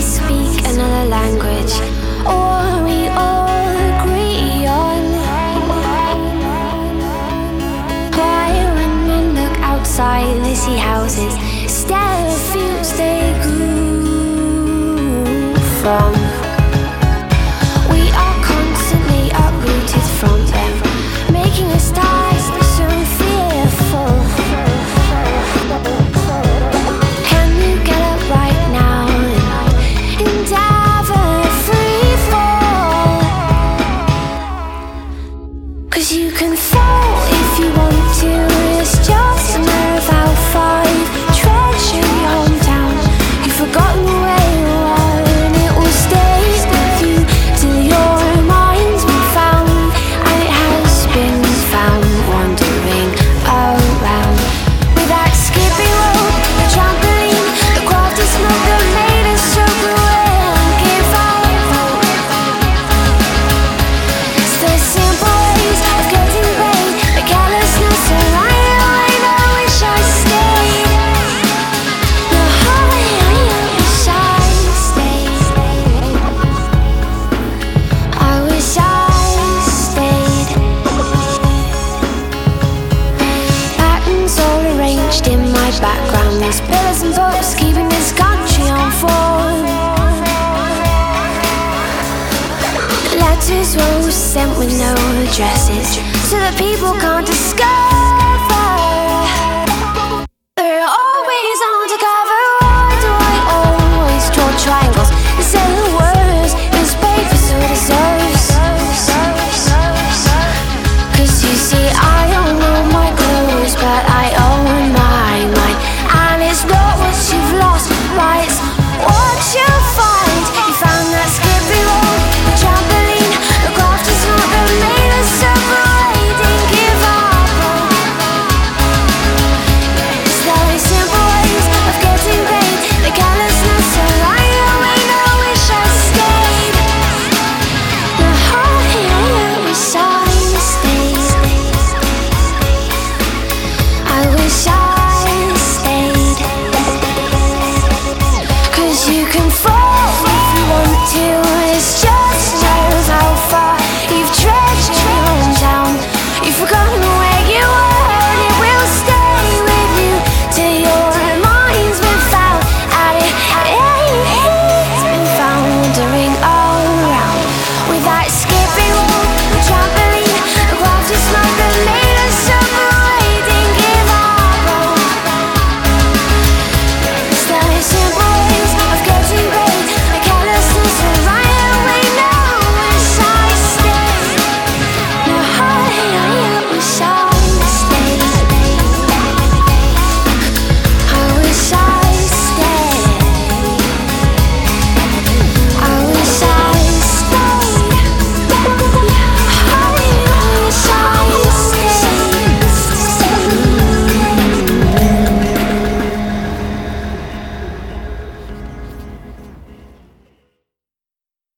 speak another language, or we all agree on why when men look outside they see houses instead of fields they grew from. We are constantly uprooted from them, making us die so fearful. Can you get up right now and have a free fall? 'Cause you can fall if you want to. It's just a matter of how far you treasure your hometown. You've forgotten the way you are, and it will stay with you till your mind's been found. And it has been found wandering around with that skipping rope, the trampoline, the crafty smoke that made us so cruel and give out. It's the simple ways of getting paid, the carelessness of lying away. I wish I stayed. No, I wish I stayed. I wish I stayed. Patterns all arranged in my background. There's pillars and posts keeping this country on form. Letters were sent with no addresses.